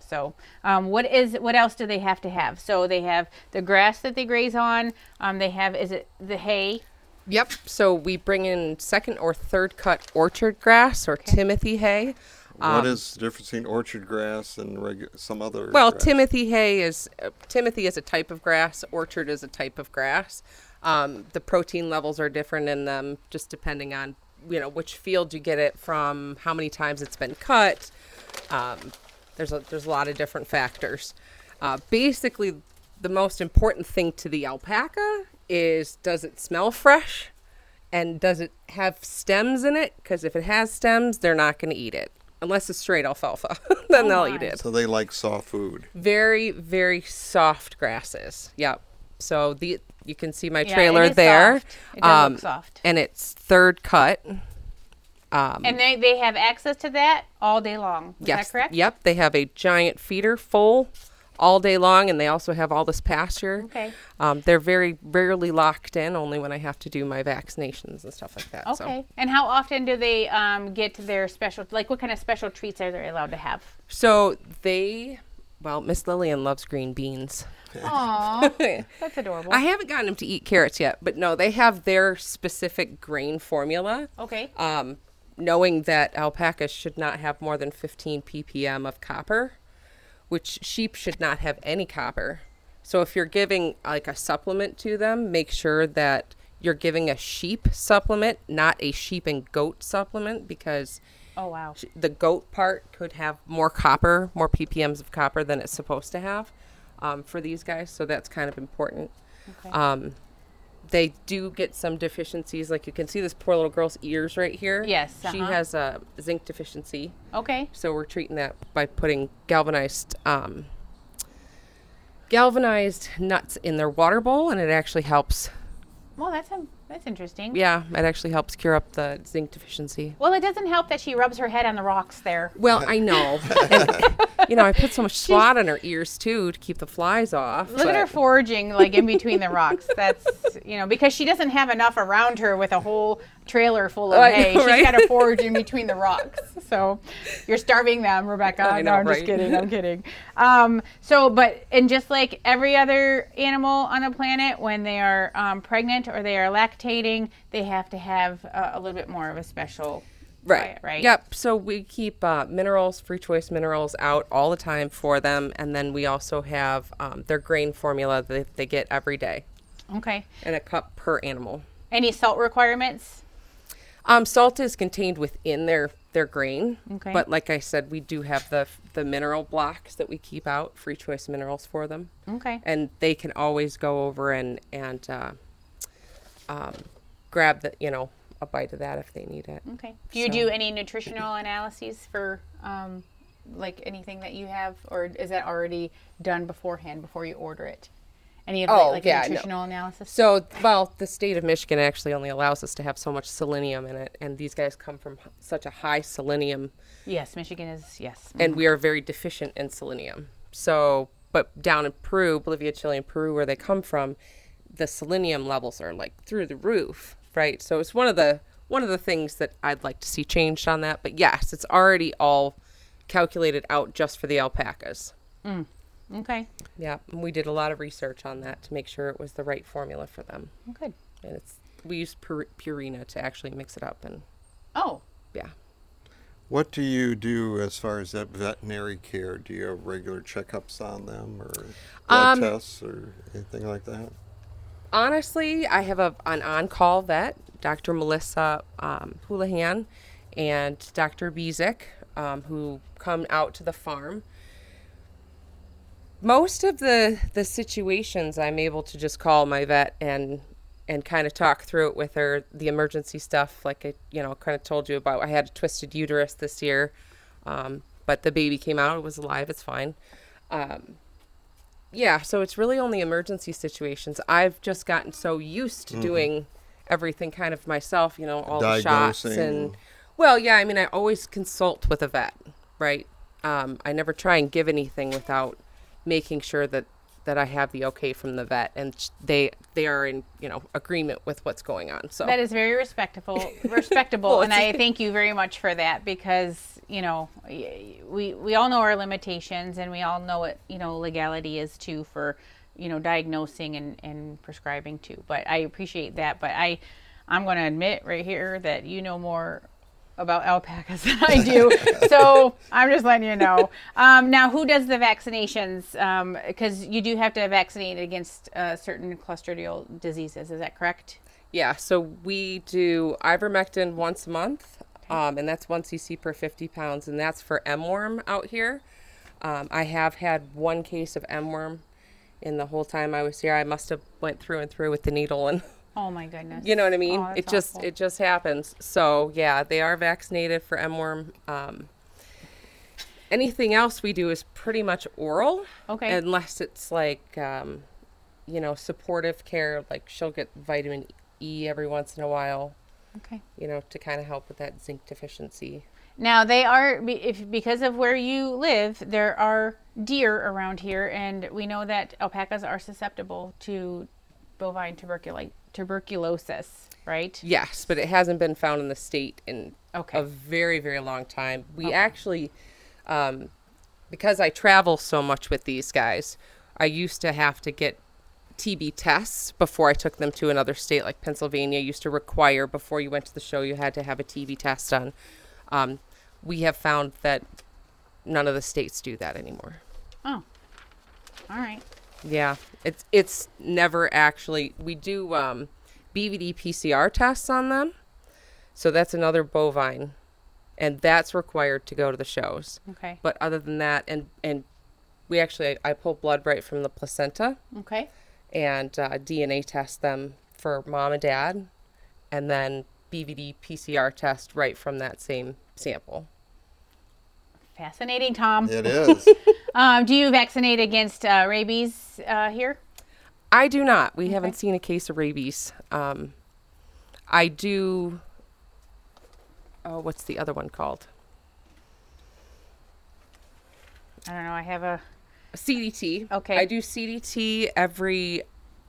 So what else do they have to have? So they have the grass that they graze on. They have, is it the hay? Yep. So we bring in second or third cut orchard grass or Timothy hay. What is the difference between orchard grass and some other Well, grass? Timothy is a type of grass. Orchard is a type of grass. The protein levels are different in them, just depending on which field you get it from, how many times it's been cut. There's a lot of different factors. Basically, the most important thing to the alpaca is, does it smell fresh, and does it have stems in it? Because if it has stems, they're not going to eat it. Unless it's straight alfalfa, then they'll eat it. So they like soft food. Very, very soft grasses. Yep. So you can see my Yeah, trailer it is there. soft. It does look soft. And it's third cut. And they have access to that all day long. Is Yes. that correct? Yep. They have a giant feeder full all day long, and they also have all this pasture. Okay. They're very rarely locked in, only when I have to do my vaccinations and stuff like that. Okay. So. And how often do they get their special, like what kind of special treats are they allowed to have? So Miss Lillian loves green beans. Aww, that's adorable. I haven't gotten them to eat carrots yet, but no, they have their specific grain formula. Okay. Knowing that alpacas should not have more than 15 ppm of copper, which sheep should not have any copper. So if you're giving like a supplement to them, make sure that you're giving a sheep supplement, not a sheep and goat supplement, because Oh, wow. the goat part could have more ppms of copper than it's supposed to have for these guys. So that's kind of important. Okay. They do get some deficiencies. Like you can see this poor little girl's ears right here. Yes, She uh-huh. has a zinc deficiency. Okay. So we're treating that by putting galvanized nuts in their water bowl, and it actually helps. Well, that's interesting. Yeah, it actually helps cure up the zinc deficiency. Well, it doesn't help that she rubs her head on the rocks there. Well, I know. And, I put so much slot on her ears, too, to keep the flies off. Look at her foraging, like, in between the rocks. That's, because she doesn't have enough around her with a whole trailer full of I hay. know, She's right? got to forage in between the rocks. So you're starving them, Rebecca. I know, No, I'm just right? kidding. I'm kidding. And just like every other animal on the planet, when they are pregnant or they are lactating, they have to have a little bit more of a special diet, right? Yep. So we keep free choice minerals out all the time for them. And then we also have their grain formula that they get every day, Okay. and a cup per animal. Any salt requirements? Salt is contained within their grain. Okay. But like I said, we do have the mineral blocks that we keep out, free choice minerals for them. Okay. And they can always go over and grab a bite of that if they need it. Okay. Do you do any nutritional analyses for like anything that you have, or is that already done beforehand before you order it? Any of nutritional analysis? So, the state of Michigan actually only allows us to have so much selenium in it, and these guys come from such a high selenium, Yes, Michigan is, yes. and we are very deficient in selenium. So, but down in Peru, Bolivia, Chile, and Peru, where they come from, the selenium levels are like through the roof, right? So it's one of the things that I'd like to see changed on that. But yes, it's already all calculated out just for the alpacas. Okay. Yeah, and we did a lot of research on that to make sure it was the right formula for them. Good. And we used Purina to actually mix it up, and Oh, yeah. What do you do as far as that veterinary care? Do you have regular checkups on them or blood tests or anything like that? Honestly, I have an on-call vet, Dr. Melissa Houlihan, and Dr. Bezick, who come out to the farm. Most of the situations, I'm able to just call my vet and kind of talk through it with her, the emergency stuff, like I kind of told you about. I had a twisted uterus this year, but the baby came out. It was alive. It's fine. Yeah, so it's really only emergency situations. I've just gotten so used to doing everything kind of myself, all the shots. And, well, yeah, I mean, I always consult with a vet, right? I never try and give anything without making sure that that I have the okay from the vet, and they are in, agreement with what's going on. So that is very respectable, Well, and I thank you very much for that, because we all know our limitations, and we all know what legality is too for diagnosing and prescribing too. But I appreciate that. But I'm going to admit right here that you know more about alpacas than I do. So I'm just letting you know. Now, who does the vaccinations? Because you do have to vaccinate against certain clostridial diseases. Is that correct? Yeah. So we do ivermectin once a month, and that's 1 cc per 50 pounds, and that's for M-worm out here. I have had one case of M-worm in the whole time I was here. I must have went through and through with the needle and. Oh my goodness. You know what I mean? Oh, it just happens. So yeah, they are vaccinated for M-worm. Anything else we do is pretty much oral. Okay. Unless it's like, supportive care, like she'll get vitamin E every once in a while. Okay. To kind of help with that zinc deficiency. Now they are, because of where you live, there are deer around here, and we know that alpacas are susceptible to bovine tuberculosis, right? Yes, but it hasn't been found in the state in a very, very long time. We actually, because I travel so much with these guys, I used to have to get TB tests before I took them to another state, like Pennsylvania used to require before you went to the show, you had to have a TB test done. We have found that none of the states do that anymore. Oh, all right. Yeah, it's never actually. We do BVD PCR tests on them, so that's another bovine, and that's required to go to the shows. Okay. But other than that, and we actually I pull blood right from the placenta. Okay. And DNA test them for mom and dad, and then BVD PCR test right from that same sample. Fascinating, Tom. It is. Do you vaccinate against rabies here? I do not. We haven't seen a case of rabies. I do. Oh, what's the other one called? I don't know. I have a CDT. Okay. I do CDT every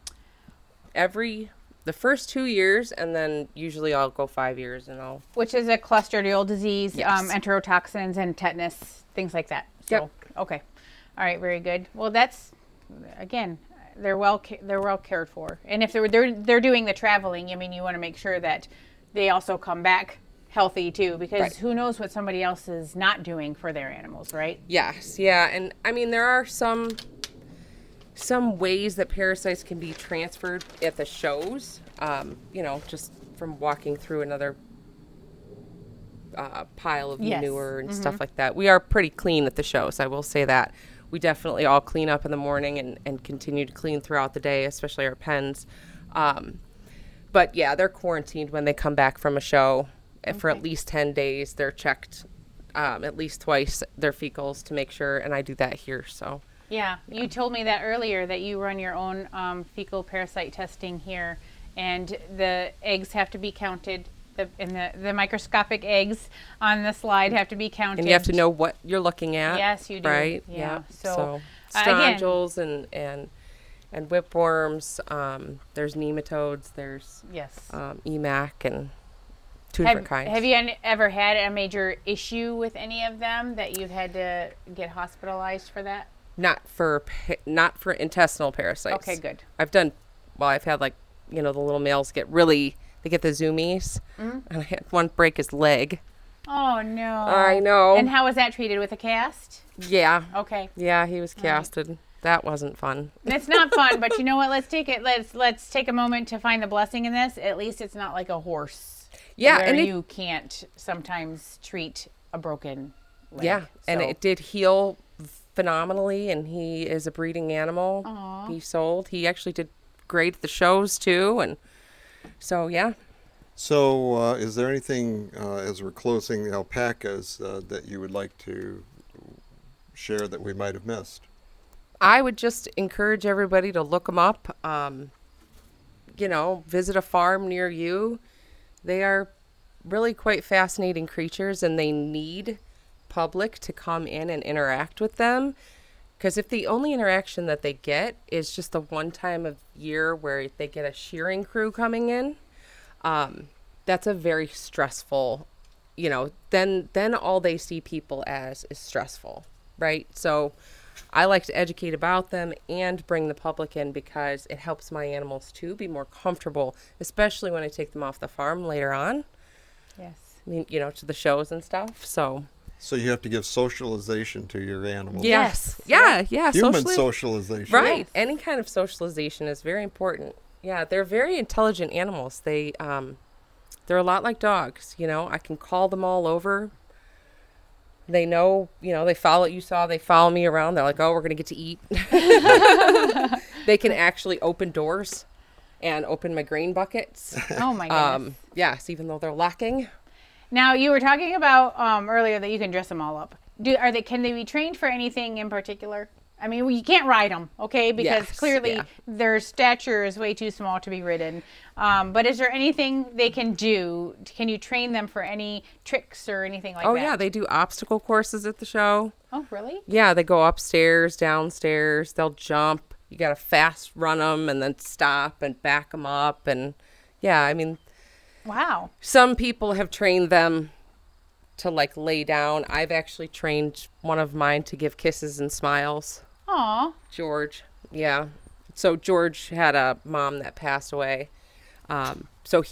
the first 2 years, and then usually I'll go 5 years, and I'll. Which is a clostridial disease, Yes. enterotoxins and tetanus, things like that. So, Yep. Okay. All right. Very good. Well, that's, again, they're well cared for. And if they're doing the traveling, I mean, you want to make sure that they also come back healthy too, because Right. who knows what somebody else is not doing for their animals, right? Yes, yeah, and I mean there are some ways that parasites can be transferred at the shows. Just from walking through another pile of Yes. manure and stuff like that. We are pretty clean at the shows, I will say that. We definitely all clean up in the morning and continue to clean throughout the day, especially our pens. But yeah, they're quarantined when they come back from a show. For at least 10 days. They're checked at least twice, their fecals, to make sure, and I do that here. So Yeah, you told me that earlier, that you run your own fecal parasite testing here, and the eggs have to be counted. The microscopic eggs on the slide have to be counted. and you have to know what you're looking at. Yes, you do. Right? Yeah. So again, strongyls and whipworms. There's nematodes. There's yes. EMAC and two different kinds. Have you ever had a major issue with any of them that you've had to get hospitalized for that? Not for intestinal parasites. Okay, good. I've had like, the little males they get the zoomies, and I had one break his leg. Oh no. I know. And how was that treated, with a cast? Yeah. Okay. Yeah, he was casted. That wasn't fun. It's not fun, but you know what? Let's take a moment to find the blessing in this. At least it's not like a horse. Yeah, where and you can't sometimes treat a broken leg. Yeah, and So- it did heal phenomenally, and he is a breeding animal. Aw. He sold. He actually did great at the shows too, and so yeah. So, is there anything as we're closing the alpacas that you would like to share that we might have missed? I would just encourage everybody to look them up. Visit a farm near you. They are really quite fascinating creatures, and they need public to come in and interact with them, Because if the only interaction that they get is just the one time of year where they get a shearing crew coming in, that's a very stressful, then all they see people as is stressful, right? So I like to educate about them and bring the public in because it helps my animals too be more comfortable, especially when I take them off the farm later on. Yes. I mean, to the shows and stuff. So you have to give socialization to your animals. Yes. Yeah. Human socialization. Right. Yes. Any kind of socialization is very important. Yeah, they're very intelligent animals. They're a lot like dogs. I can call them all over. They know, they follow. They follow me around. They're like, oh, we're going to get to eat. They can actually open doors and open my grain buckets. Oh my goodness. Yes, even though they're lacking. Now, you were talking about earlier that you can dress them all up. Can they be trained for anything in particular? I mean, you can't ride them, okay? Because clearly their stature is way too small to be ridden. But is there anything they can do? Can you train them for any tricks or anything like that? Oh, yeah. They do obstacle courses at the show. Oh, really? Yeah, they go upstairs, downstairs. They'll jump. You got to fast run them and then stop and back them up. And, yeah, I mean... Wow. Some people have trained them to, lay down. I've actually trained one of mine to give kisses and smiles. Aw. George. Yeah. So George had a mom that passed away. So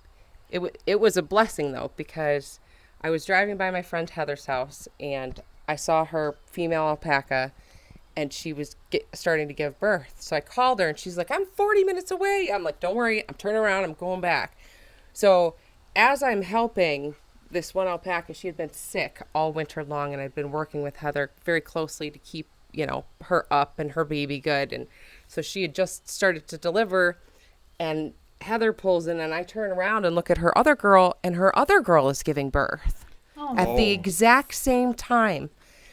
it was a blessing, though, because I was driving by my friend Heather's house, and I saw her female alpaca, and she was starting to give birth. So I called her, and she's like, I'm 40 minutes away. I'm like, don't worry. I'm turning around. I'm going back. So as I'm helping this one alpaca, she had been sick all winter long, and I'd been working with Heather very closely to keep, her up and her baby good. And so she had just started to deliver, and Heather pulls in, and I turn around and look at her other girl, and her other girl is giving birth at the exact same time.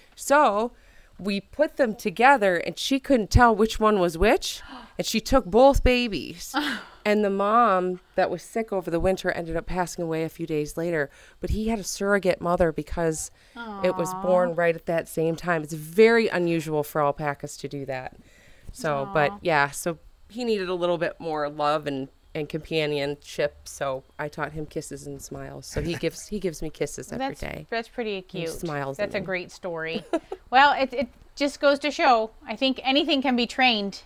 So we put them together, and she couldn't tell which one was which, and she took both babies. And the mom that was sick over the winter ended up passing away a few days later. But he had a surrogate mother because it was born right at that same time. It's very unusual for alpacas to do that. So, but yeah, so he needed a little bit more love and companionship. So I taught him kisses and smiles. So he gives me kisses every day. That's pretty cute. Smiles. That's a great story. Well, it just goes to show, I think anything can be trained.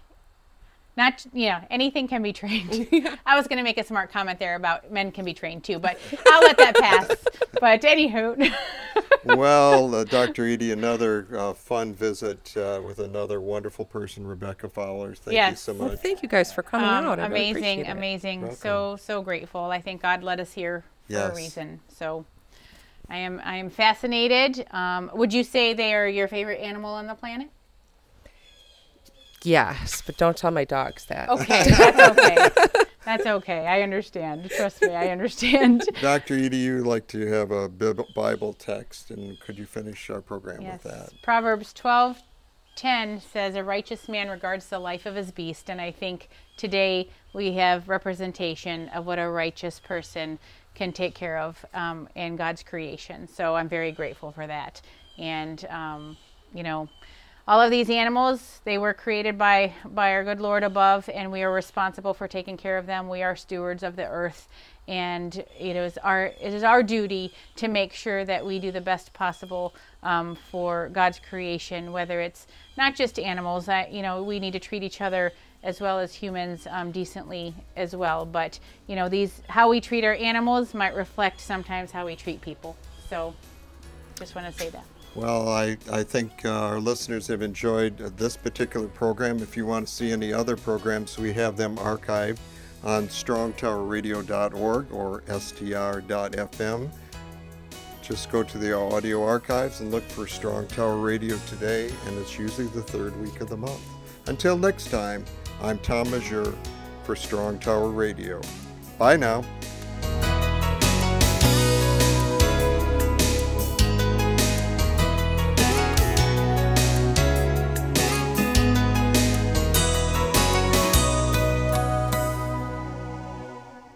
Anything can be trained. I was going to make a smart comment there about men can be trained too, but I'll let that pass. But anywho. Well, Dr. Edie, another fun visit with another wonderful person, Rebecca Fowler. Thank you so much. Well, thank you guys for coming out. I really amazing. Welcome. So grateful. I think God led us here for a reason. So I am fascinated. Would you say they are your favorite animal on the planet? Yes, but don't tell my dogs that. Okay, that's okay. That's okay. I understand. Trust me, I understand. Dr. Edie, you like to have a Bible text, and could you finish our program with that? Proverbs 12:10 says, "A righteous man regards the life of his beast," and I think today we have representation of what a righteous person can take care of in God's creation. So I'm very grateful for that. And all of these animals, they were created by our good Lord above, and we are responsible for taking care of them. We are stewards of the earth, and it is our duty to make sure that we do the best possible for God's creation, whether it's not just animals. We need to treat each other as well as humans decently as well. But how we treat our animals might reflect sometimes how we treat people. So just want to say that. Well, I think our listeners have enjoyed this particular program. If you want to see any other programs, we have them archived on strongtowerradio.org or str.fm. Just go to the audio archives and look for Strong Tower Radio Today, and it's usually the third week of the month. Until next time, I'm Tom Mazur for Strong Tower Radio. Bye now.